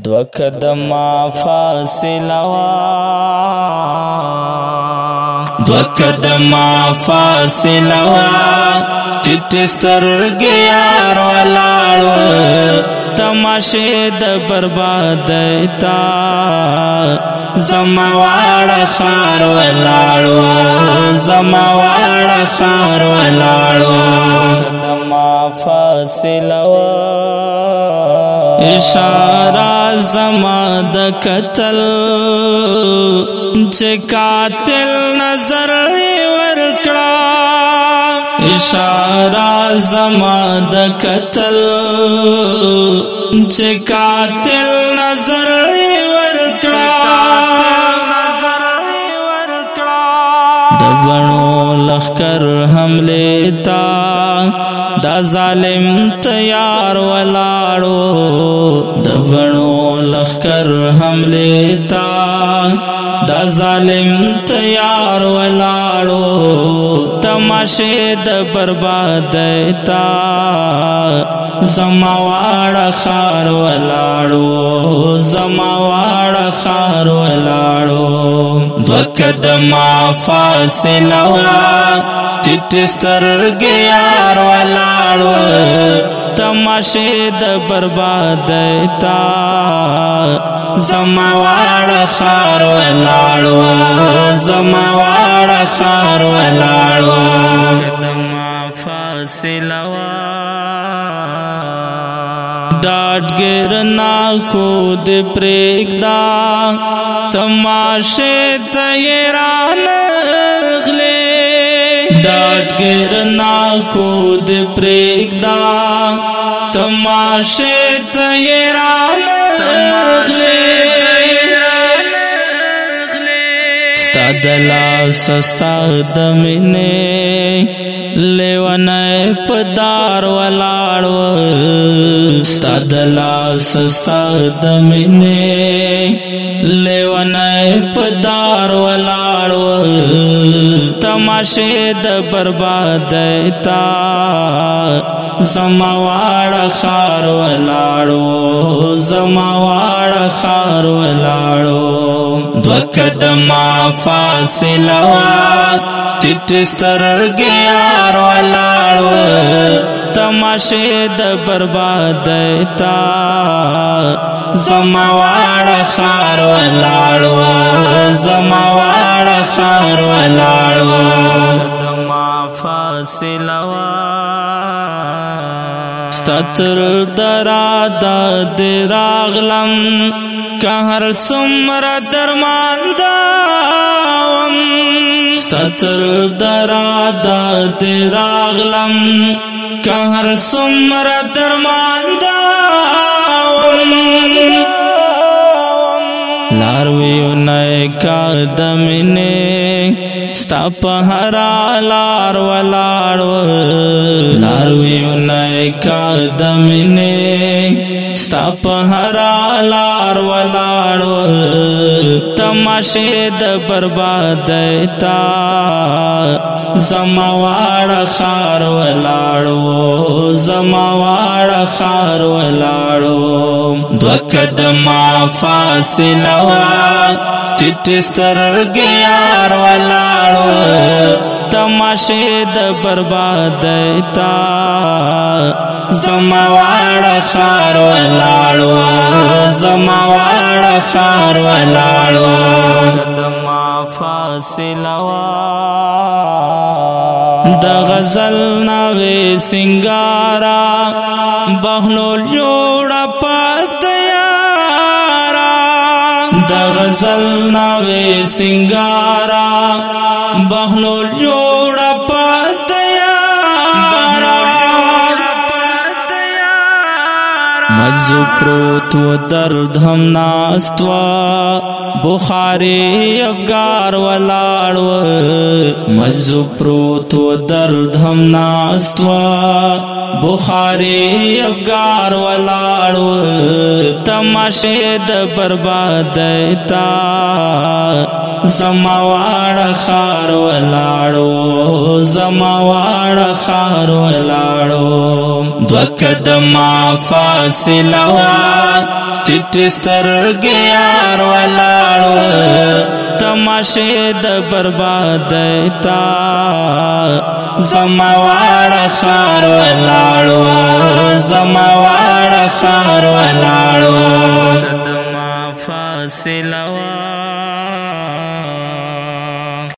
دو قدمه فاصله دو قدمه فاصله ټیټ سترګې یار ولاړ تماشې د بربادۍ تا زما واړه ښار ولاړ زما واړه ښار ولاړ قدمه فاصله اشاره زما د قتل چې قاتل نظر ورکړه اشاره زما د قتل چې قاتل نظر ورکړه د بڼو لښکر حملې تا دا ظالم تیار ولاړو د بڼو لښکر حملې تا دا ظالم تیار ولاړو تماشې د بربادۍ تا زما واړه ښار ولاړو زما واړه ښار ولاړو دو قدمه فاصله ټیټ سترګې یار ولاړ تماشې د بربادۍ تا زما واړه ښار ولاړ زما واړه ښار ولاړ قدمه فاصله ډاډګر ناکو د پرېږدا تماشې ته یې رانغلې ډاډګر ناکو د پرېږدا تماشې ته یې رانغلې ستا د لاس ستا د مینې لیونی په دار ولاړ ستا د لاس ستا د مینې لیونی په دار ولاړ تماشې د بربادۍ تا زما واړه ښار ولاړو زما واړه ښار ولاړو دو قدمه فاصله ټیټ سترګې یار ولاړ تماشې د بربادۍ تا زما واړه ښار ولاړ زما واړه ښار ولاړ قدمه فاصله ستا تر دراده دې راغلم که هر څومره درمانده وم ستا تر دراده دې راغلم که هر څومره درمانده وم لارویونی کا د مینې ستا په هره لار ولاړ لارویونی کا د مینې ستا په هره لار ولاړ تماشې د بربادۍ تا زما واړه ښار ولاړو زما واړه ښار ولاړو دو قدمه فاصله ټیټ سترګې یار ولاړ تماشې د بربادۍ تا زما واړه ښار ولاړ زما واړه ښار ولاړ قدمه فاصله د غزل نوې سنگارا بهلول جوړه پتیارا د غزل نوې سنگارا بهلول جوړه پتیارا مزو پروت و درد هم ناستوا بخاری افگار ولاړ مزو پروت و درد هم ناستوا بخاری افگار ولاړ تماشې د بربادۍ تا زما واړه ښار ولاړ زما واړه ښار ولاړ دو قدما فاصله وا ټټ سترګې یار ولاړو تماشې د بربادۍ تا زما واړه ښار ولاړو زما واړه ښار ولاړو قدما فاصله وا